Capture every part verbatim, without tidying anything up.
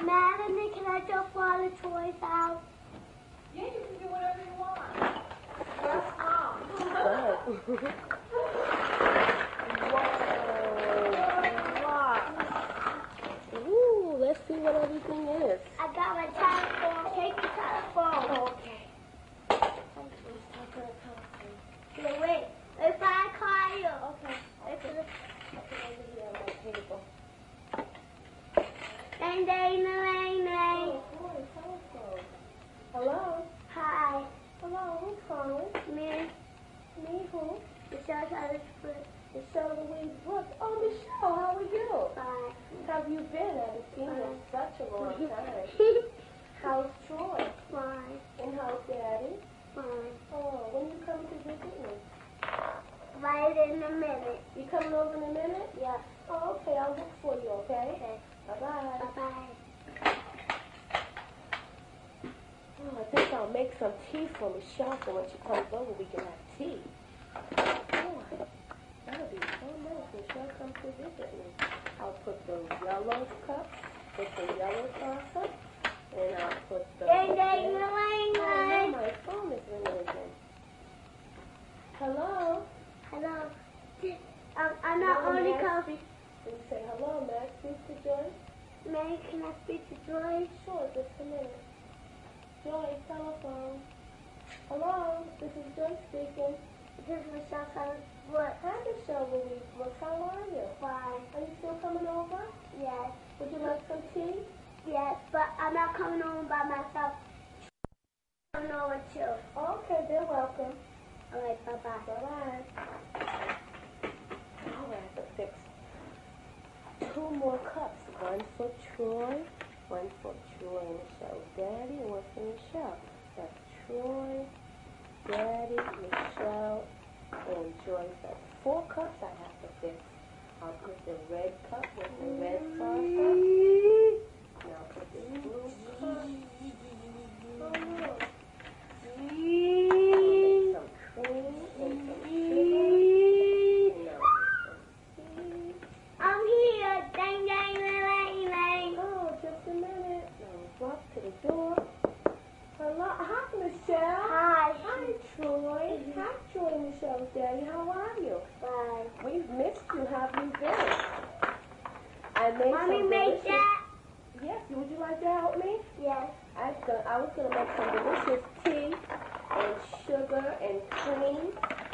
Madeline, can I just all the toys out? Yeah, you can do whatever you want. That's mom. Good. Whoa. Wow. Ooh, let's see what everything is. I got my telephone. Take the telephone. Oh, okay. Wait, wait. If I call you. Okay. If it- Over here on my table. Dang, dang, dang, dang. Oh, boy, telephone. Hello? Hi. Hello, who's calling? Me. Me, who? Michelle Salisbury. Michelle Louise Brooks. Oh, Michelle, how are you? Bye. How have you been? I haven't seen you in such a long time. How's Troy? Fine. And how's Daddy? Fine. Oh, when you coming to visit me? Right in a minute. You coming over in a minute? Yeah. Oh, okay, I'll look for you, okay? Okay. Bye-bye. Bye-bye. Oh, I think I'll make some tea for Michelle so when she comes over we can have tea. Oh, that'll be so nice. Michelle comes to visit me. I'll put the yellow cup, put the yellow sauce up, and I'll put the... Dang, dang, red- dang, Oh, now dang. my phone is ringing again. Hello? Hello. Um, I'm not Hello, only may I call. speak- Can you say hello, may I speak to Joy? May can I speak to Joy? Sure, just a minute. Joy, telephone. Hello, this is Joy speaking. This is Michelle Salisbury. Hi, Michelle Louise Brooks. How are you? Fine. Are you still coming over? Yes. Would you like some tea? Yes, but I'm not coming home by myself. I'm coming over too. Okay, they're welcome. All right, bye-bye. Bye-bye. Now I have to fix two more cups. One for Troy, one for Troy and Michelle's daddy, and one for Michelle. That's Troy, Daddy, Michelle, and Joyce. That's four cups I have to fix. I'll put the red cup with the red sauce up. And I'll put the blue cup. Oh, look. I'll make some cream and some sugar. And I'll put some tea. I'm here. Dang, dang, dang, dang. Oh, just a minute. Now walk to the door. Hello. Hi, Michelle. Hi. Hi, Troy. Hi, Troy and Michelle's daddy. How are you? Bye. We've missed you. How have you been? I made Mommy some made delicious... that? Yes. Would you like to help me? Yes. I was gonna, I was gonna make some delicious tea and sugar and cream.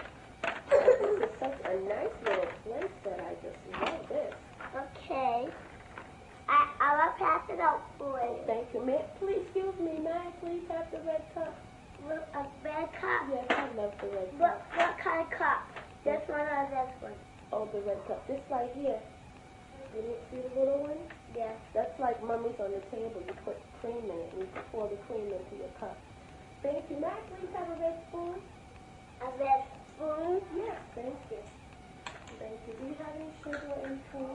And this is such a nice little place that I just love this. Okay. I, I will pass it out for you. Thank you. May, please, excuse me, may I please have the red cup? Look, a red cup. Yes, I love the red What, cup. what kind of cup? This one or this one? Oh, the red cup. This right here. You see the little one? Yes. That's like Mummy's on the table. You put cream in it and you pour the cream into your cup. Thank you. May I please have a red spoon? A red spoon? Yes, thank you. Thank you. Do you have any sugar and cream?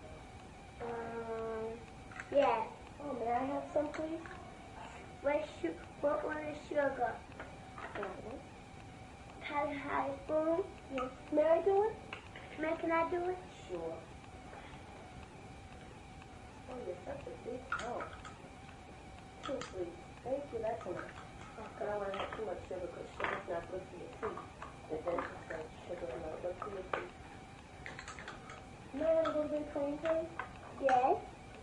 Um, yes. Oh, may I have some, please? What, su- what one is sugar? That one. Can I have a spoon? Yes. May I do it? May, can I do it? Sure. Oh, you're such a big help. Two, please. Thank you. That's enough. I don't want to have too much sugar because sugar's not good for your teeth. The dentist says sugar is not good for your teeth. May I have a little bit of cream, please? Yes.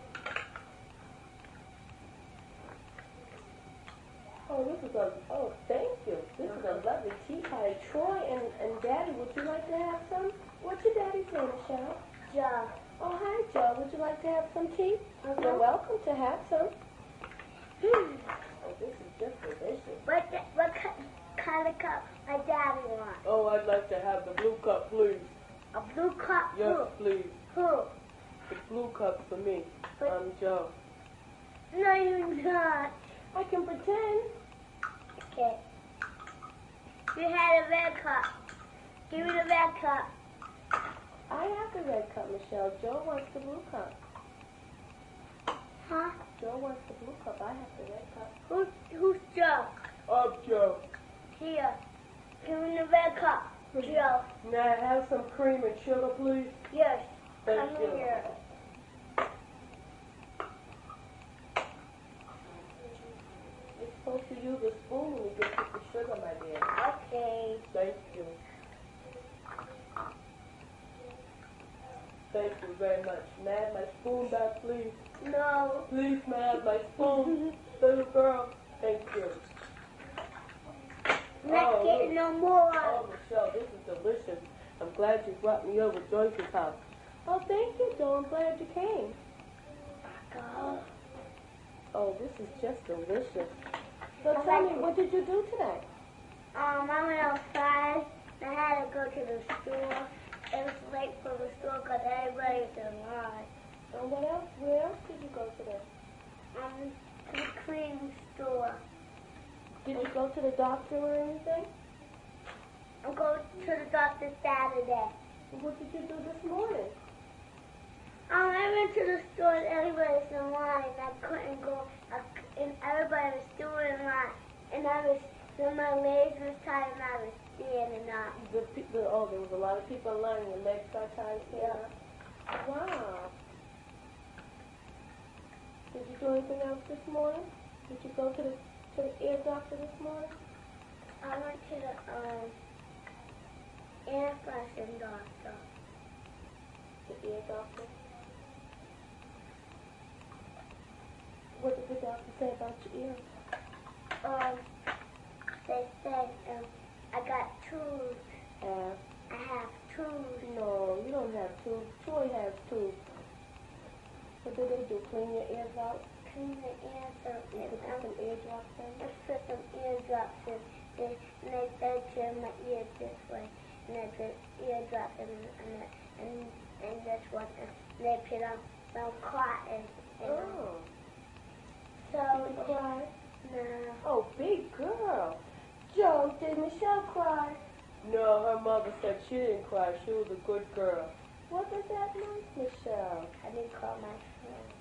Oh, this is a, oh, thank you. This is a lovely tea party. Troy and, and Daddy, would you like to have some? What's your daddy's name, Michelle? Joe. Oh, hi, Joe. Would you like to have some tea? Okay. You're welcome to have some. Oh, this is just delicious. What, the, what ki- kind of cup my daddy wants? Oh, I'd like to have the blue cup, please. A blue cup? Yes, Who? please. Who? The blue cup for me. But- I'm Joe. No, you're not. I can pretend. Okay. You had a red cup. Give me the red cup. I have the red cup, Michelle. Joe wants the blue cup. Huh? Joe wants the blue cup. I have the red cup. Who's, who's Joe? I'm Joe. Here. Give me the red cup. Joe. May I have some cream and sugar, please? Yes. Thank Come you. here. supposed to use a spoon when you get to the sugar, my dear. Okay. Thank you. Thank you very much. May I have my spoon back, please? No. Please, may I have my spoon? Little girl. Thank you. Not Oh, getting look. no more. Oh, Michelle, this is delicious. I'm glad you brought me over Joyce's house. Oh, thank you, Joe. I'm glad you came. Go. Oh, this is just delicious. So tell me, what did you do today? Um, I went outside. I had to go to the store. It was late for the store because everybody's in line. And what else? Where else did you go today? Um, to the cleaning store. Did you go to the doctor or anything? I'm going to the doctor Saturday. What did you do this morning? Um, I went to the store and everybody's in line. I couldn't go. I, c- and everybody was still in line. And I was, when my legs was tired and I was standing up. The people, oh, there was a lot of people in line. Your legs got tired. Yeah. Wow. Did you do anything else this morning? Did you go to the to the ear doctor this morning? I went to the um ear flushing doctor. The ear doctor. What did the doctor say about your ears? Um, they said um I got tubes. Have? I have tubes. No, you don't have tubes. Troy has tubes. What do they do? Clean your ears out? Clean the ears up You and put um, some eardrops in? let's put some eardrops in. They, and they, they turn my ears this way. And they put eardrops in and and and this one. And they put on some cotton. And, Oh. so Did you cry? no. Oh, big girl. Joe, did Michelle cry? No, her mother said she didn't cry. She was a good girl. What does that mean, Michelle? I didn't call my friend.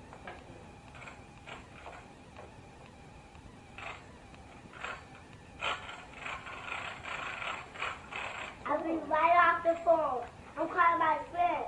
I'll be right off the phone. I'm calling my friend.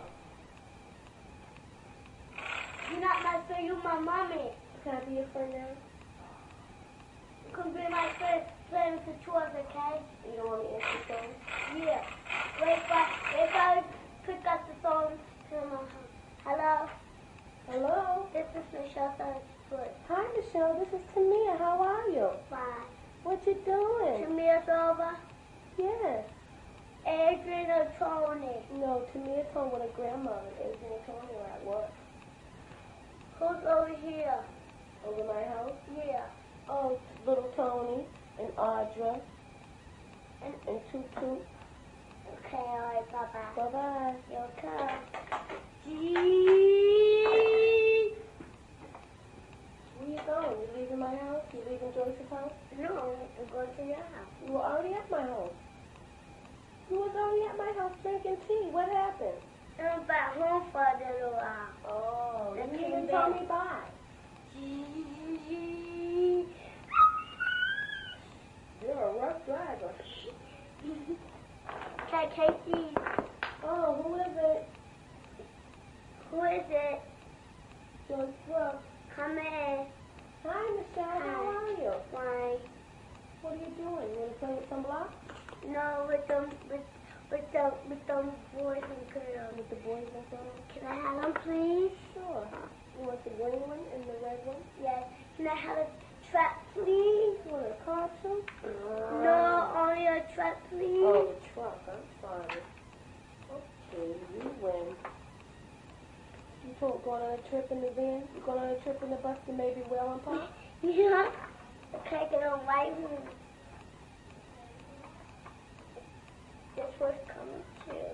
You're not my friend, you're my mommy. Can I be your friend now? You can be my friend, play with the chores, okay? You don't want me to answer the phone? Yeah. Wait for, wait for I pick up the phone. Hello? Hello? This is Michelle Foot. Hi, Michelle. This is Tamia. How are you? Bye. What you doing? Tamia's over. Yes. Adrian or Tony? No, Tamia's home with her grandmother. Adrian and Tony are at work. Who's over here? Over my house? Yeah. Oh, little Tony and Audra and, and Tutu. Okay, alright, bye-bye. Bye-bye. You'll come. Where you going? You leaving my house? You leaving Joyce's house? No, I'm going to your house. You were already at my house. You was already at my house drinking tea. What happened? I'm back home for a little while. Oh, you And didn't came even tell back. me bye. You're a rough driver. Okay, Casey. Oh, who is it? Who is it? Joyce Brooks. Come in. Hi, Michelle. How are you? Why? What are you doing? You want to play with some blocks? No, with them, with, with them, with them boys and girls. With the boys and girls? Can I have them, please? Sure. You want the green one and the red one? Yes. Can I have a truck, please? You want a car too? No, only a truck, please. Oh, the truck. I'm sorry. Okay, you win. You told going on a trip in the van? You going on a trip in the bus to maybe Whale and Park? Yeah. Okay, get on right here. This was coming too.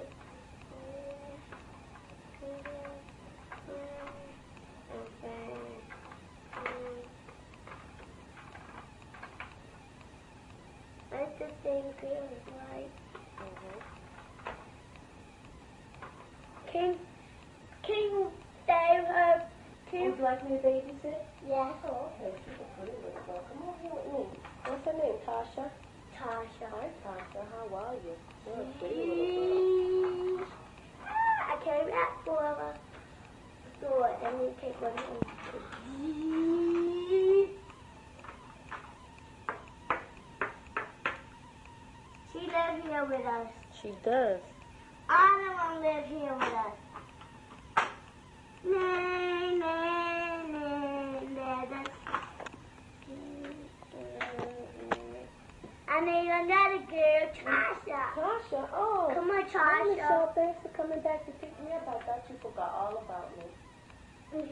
That's the same girl, right? Mm-hmm. Can, can you stay her? Can Would you like me to babysit? Yes. Oh, okay. She's a pretty little girl. Come on here with me. What's her name? Tasha? Tasha. Hi, Tasha. How are you? You're a pretty little girl. I came back for her. So let me take one home. She does. I don't want to live here with us. Nay, nay, nay, let us. I need another girl, Tasha. Tasha, oh. Come on, Hi, Tasha. Michelle. Thanks for coming back to pick me up. I thought you forgot all about me.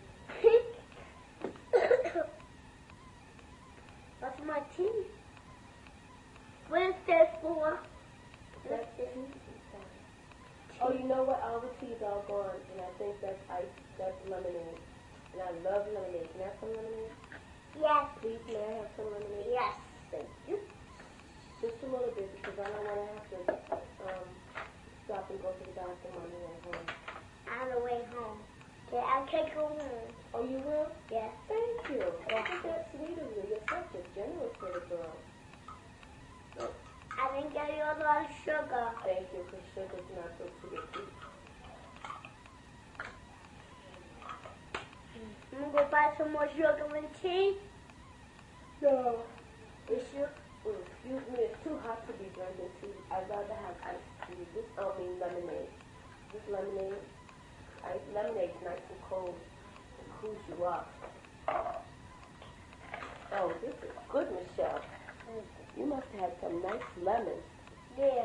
What's my teeth? What is this for? That's Oh, you know what? All the tea's all gone, and I think that's ice. That's lemonade. And I love lemonade. Can I have some lemonade? Yes. Please, may I have some lemonade? Yes. Thank you. Just a little bit, because I don't want to have to um, stop and go to the bathroom on the way home. On the way home. Okay, I'll take you home. Oh, you will? Yes. Thank you. Isn't that sweet of you? You're such a generous little girl. I didn't get you a lot of sugar. Thank you, because sugar's not good for your teeth. I'm going to buy some more sugar and tea. No. It's your, mm, excuse me, it's too hot to be drinking tea. I'd rather have iced tea. This don't mean lemonade. This lemonade, ice lemonade's nice and cold. It cools you off. Oh, this is good, Michelle. You must have had some nice lemons. Yeah.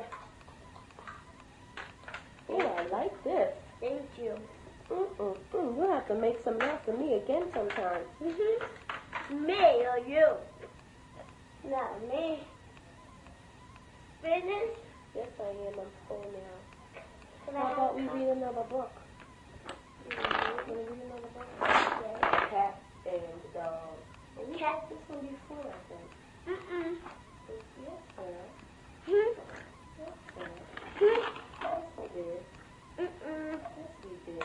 Oh, I like this. Thank you. Mm-mm-mm. You'll have to make some now for me again sometime. Mm-hmm. Me or you? Not me. Finished? Yes, I am. I'm full now. Can I How have about we a cup? read another book? Mm-hmm. Want to read another book? Yeah. Cat and dog. And we Cat. had this one before, I think. Mm-mm. Yes, sir. Hmm? Yes, sir. Hmm? Yes, we did. Mm-mm. Yes, we did.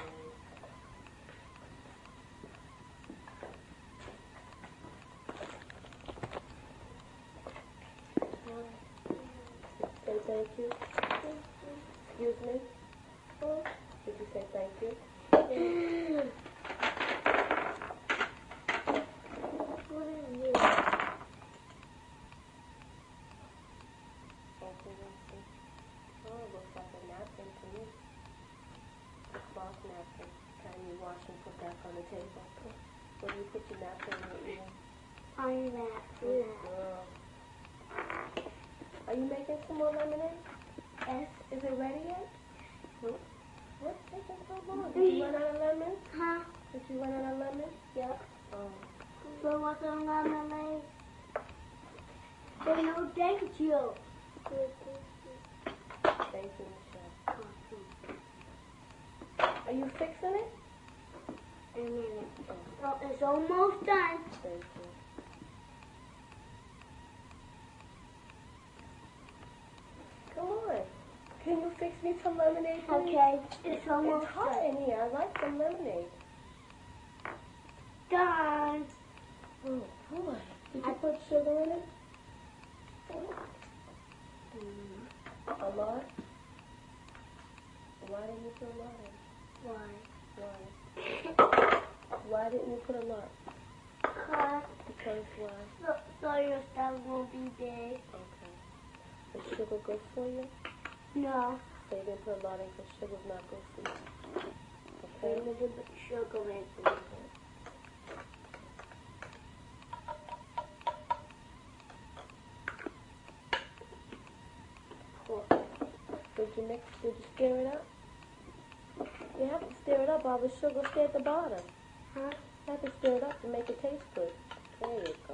Say thank you. Excuse me. Did you say thank you? What is this? Oh, it looks like a napkin to me. A cloth napkin. Can you wash and put back on the table? Where do you put your napkin when you're eating? On that. Good girl. Are you making some more lemonade? Yes. Is it ready yet? Nope. What's taking so long? Did you run out of lemon? Huh? Did you run out of lemon? Yep. Oh. So what's on lemonade? Say no thank you. Thank you, Michelle. Are you fixing it? A minute. Well, it's almost done. Thank you. Come on. Can you fix me some lemonade, please? Okay, it's almost It's hot done. in here. I like some lemonade. Done. Oh, boy. Did you put sugar in it? A lot? Why didn't you put a lot in? Why? Why? Why didn't you put a lot? Cause Because why? so, so your stuff won't be big. Okay. Is sugar good for you? No. So you didn't put a lot in because sugar's not good for you. A Okay? little bit sugar in it. Did you mix, did you stir it up? You have to stir it up while the sugar stay at the bottom. Huh? You have to stir it up to make it taste good. There you go.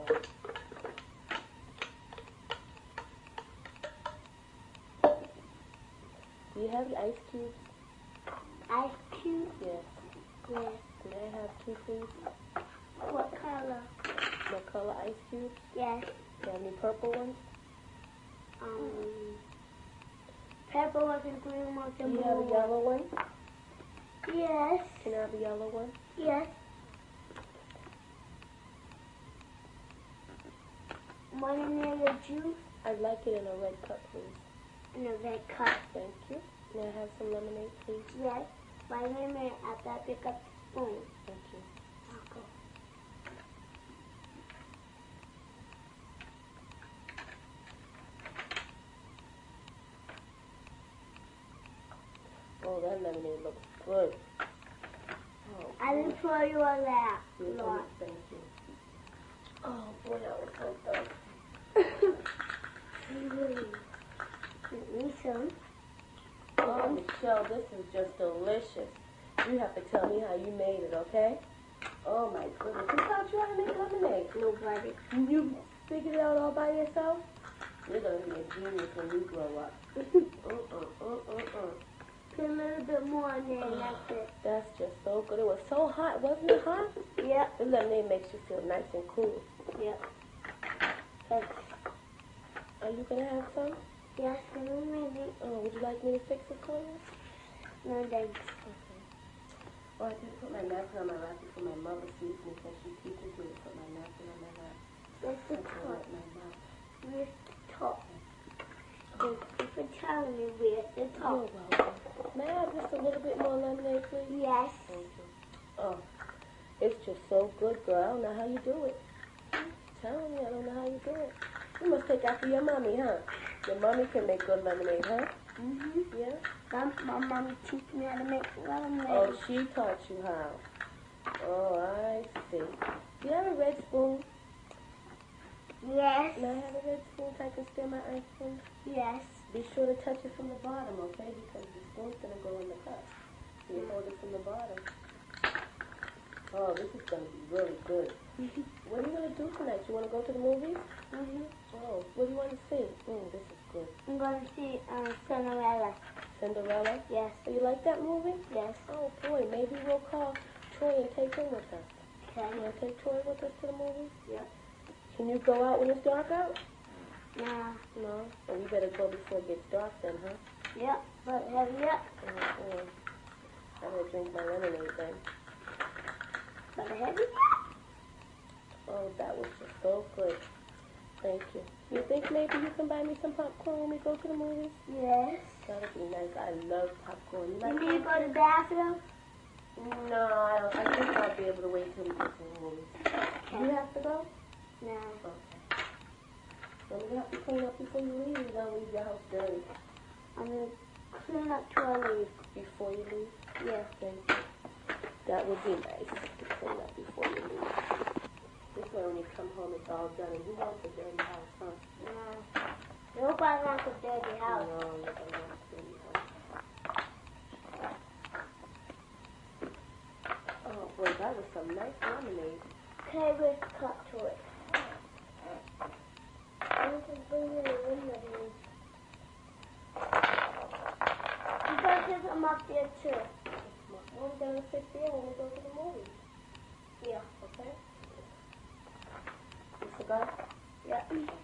Do you have your ice cubes? Ice cube? Yes. Yes. May I have two, please? What color? What color ice cubes? Yes. Do you have any purple ones? Um, purple ones and green ones Do and you blue have a ones. yellow one? Yes. Can I have a yellow one? Yes. One in there with juice I'd like it in a red cup, please. and a red cup. Thank you. May I have some lemonade, please? Yes. Wait a minute after I pick up the spoon. Thank you. I'll go. Oh, that lemonade looks good. Oh, I didn't throw you a lap. boy. Lot. Thank you. Oh, boy, that was so thirsty. Give me some. Oh, Michelle, this is just delicious. You have to tell me how you made it, okay? Oh, my goodness. Who taught you how to make lemonade? Nobody. You figured it out all by yourself? You're going to be a genius when you grow up. Mm-mm-mm-mm-mm. Put a little bit more in there, and that's it. That's just so good. It was so hot. Wasn't it hot? Yep. The lemonade makes you feel nice and cool. Yep. Thanks. Are you going to have some? Yes, maybe. Oh, would you like me to fix it for you? No, thanks. Okay. Well, I did put my napkin on my lap before my mother sees me because she teaches me to put my napkin on my lap. That's the I can top. let my mouth. Where's the top? Thank you for telling me where's the You're top. welcome. May I have just a little bit more lemonade, please? Yes. Thank you. Oh, it's just so good, girl. I don't know how you do it. I'm telling you, I don't know how you do it. You must take after your mommy, huh? Your mommy can make good lemonade, huh? Mm-hmm. Yeah? My, my mom teach me how to make lemonade. Oh, she taught you how. Oh, I see. Do you have a red spoon? Yes. May I have a red spoon so I can stir my ice cream? Yes. Be sure to touch it from the bottom, okay? Because the spoon's going to go in the cup. So you hold it from the bottom. Oh, this is going to be really good. What are you going to do tonight? You want to go to the movies? Mm-hmm. Oh, what do you want to see? Mm, this is good. I'm going to see um, Cinderella. Cinderella? Yes. So you like that movie? Yes. Oh, boy, maybe we'll call Troy and take him with us. Okay. You want to take Troy with us to the movies? Yeah. Can you go out when it's dark out? Nah. No? Well, we better go before it gets dark then, huh? Yep. But hurry up. Mm-hmm. I better drink my lemonade then. But hurry up. Oh, that was just so good. Thank you. You think maybe you can buy me some popcorn when we go to the movies? Yes. That would be nice. I love popcorn. You You like need to go popcorn? to the bathroom? No, I don't. I think I'll be able to wait till we get to the movies. Do you have to go? No. Okay. Well, you have to clean up before you leave. You don't leave your house dirty. I'm going to clean up till I leave. Before you leave? Yes. Thank you. That would be nice to clean up before you leave. This way when you come home it's all done. And who wants a dirty house, huh? No. Nobody wants a dirty house. No, nobody wants a dirty house. Oh, boy, that was some nice lemonade. Okay, let's cut to it. I need to bring you the window. You gotta get them up there too. Well, we're going to sit there when we go to the movies. Yeah. Okay? You forgot? Yeah.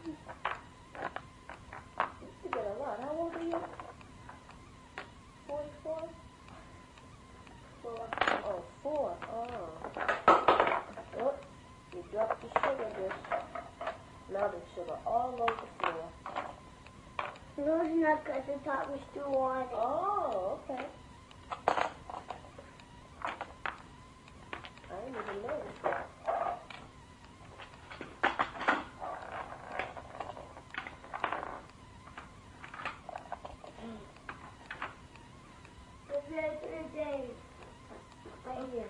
You get a lot. How old are you? forty-four? Four. Oh, four. Oh. Oh, you dropped the sugar dish. Now there's sugar all over the floor. Those nuts at the top was too water. Oh, okay. I didn't even notice that. The red day. Right here.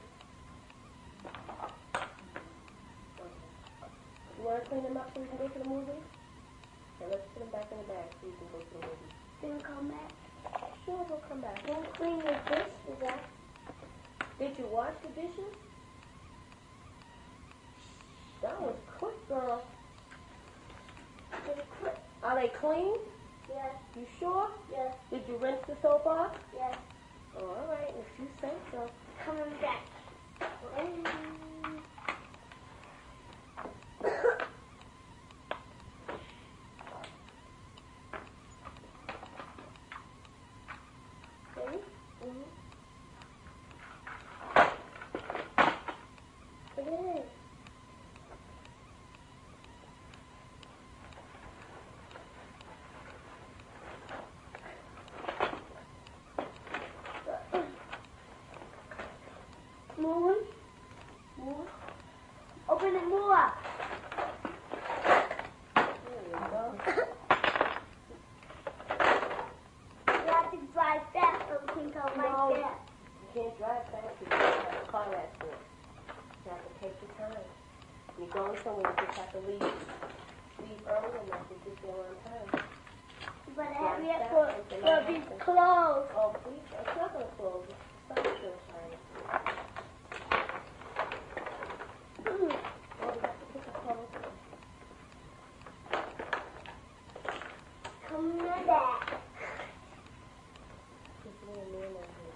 You want to clean them up so we can go to the movies? Okay, let's put them back in the bag so we can go to the movies. Then come back. Sure, we'll come back. Don't clean your dishes up. Did you wash the dishes? That was quick, girl. Just quick. Are they clean? Yes. You sure? Yes. Did you rinse the soap off? Yes. Oh, all right, if you say so. Coming back. Ready? Mm-hmm. Okay. Moving. time. When you're going somewhere, you just have to leave, leave early enough to get there on time. But Yeah, I have that for, something for that these happens. clothes. Oh, please, it's not going to close. The sun's still shining. Oh, we have to put the clothes on. Come here, Dad. There's a little man out here.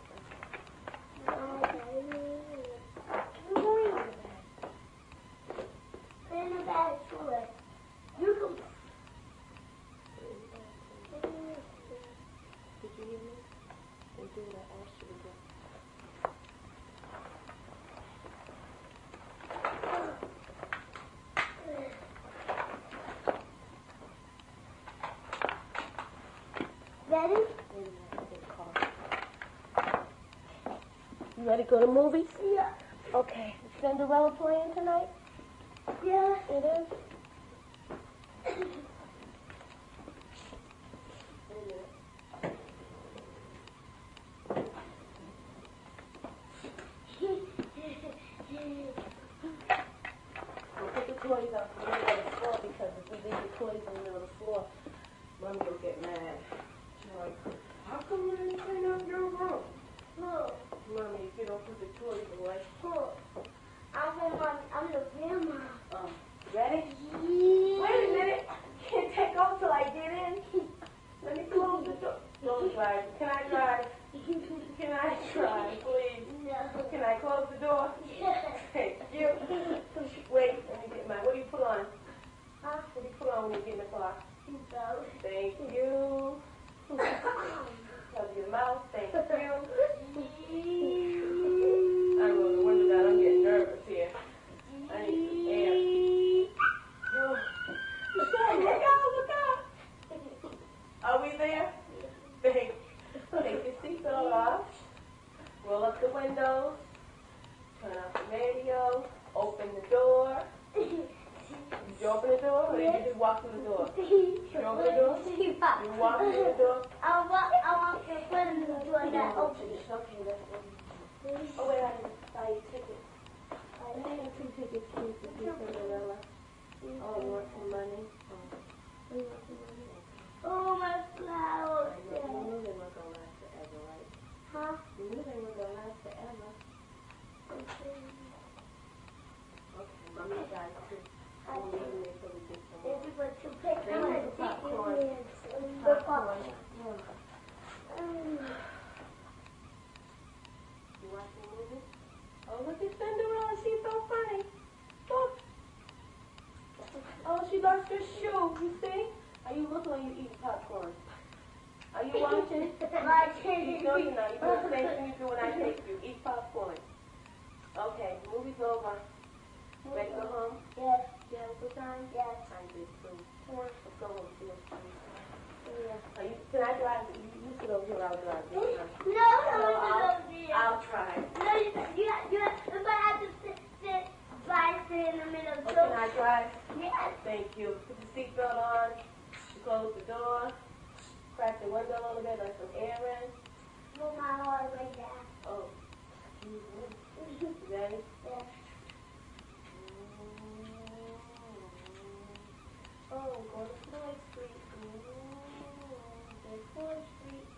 Put in the bag, Troy. You can. Did you hear me? They do what I asked you to do. Ready? Maybe that's a good call. You ready to go to movies? Yeah. Okay. Is Cinderella playing tonight? Yeah. It is? We'll put the toys up in the middle of the floor because if we leave the toys in the middle of the floor, Mommy will get mad. She's like, how come you didn't clean up your room? Look. Mommy, if you don't put the toys away. Look. I'm the mom. I'm the grandma. Um, ready? Yeah. Wait a minute. Can't take off till I get in. Let me close the door. Don't drive. Can I drive? Can I drive, please? No. Can I close the door? Thank you. Wait, let me get my, what do you put on? Huh? What do you put on when you get in the car? So. Thank you. Cover your mouth. Thank you. I roll the window down. I'm getting nervous here. I need some air. Oh. Look out, look out, look out. Are we there? Thank Take your seatbelt off. Roll up the windows. Turn off the radio. Open the door. Did you open the door or did you just walk through the door? You open the door? You walk through the door? I walk, I walk in front of the door that opens. Okay, that's what we do. Oh, wait, I didn't buy you a ticket. I have two tickets to see Cinderella. Oh, you want some money? Oh. Oh, my flowers. You knew they weren't going to last forever, right? Huh? You knew they weren't going to last forever. Okay, Mommy got two. We'll leave them there till we get some more. Everybody to pick They one. need the popcorn. The popcorn. You watching the movie? Oh, look at Cinderella. She's so funny. Look. Oh, she lost her shoe. You see? Are you looking or you eating popcorn? Are you watching? Watching. No, you're not. You do the same thing you do when I take you. Eat popcorn. Okay, movie's over. Ready to go home? Yes. You have a good time? Yes. I did too. Let's go home. See what's funny. Yeah. Are you, can I drive? You, you sit over here. I'll drive. No, No, no, I'll, no, no. I'll try. No, you, you, you, if I have to sit, sit, by, sit in the middle. Oh, can I drive? Yes. Thank you. Put the seatbelt on. Close the door. Crack the window a little bit. Let some air in. Move my heart right there. Oh. You ready? Yes. Oh, go to Floyd Street. Go to Floyd Street.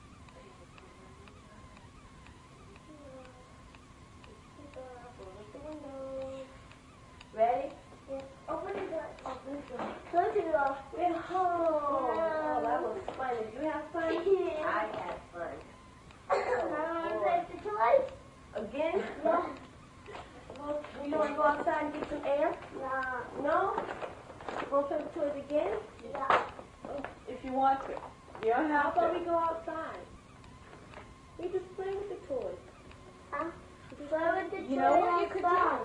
Close the window. Ready? Yes. Open the door. Open the door. Close the door. We're home. Oh, that was fun. Did you have fun? Yeah. I had fun. I want to play the toys. Again? Yeah. Well, you don't want to go outside and get some air? No. No? You want to play with toys again? Yeah. If you want to. You don't How have about to. We go outside. We just play with the toys. Huh? Play with the toys. You know what you could do? outside.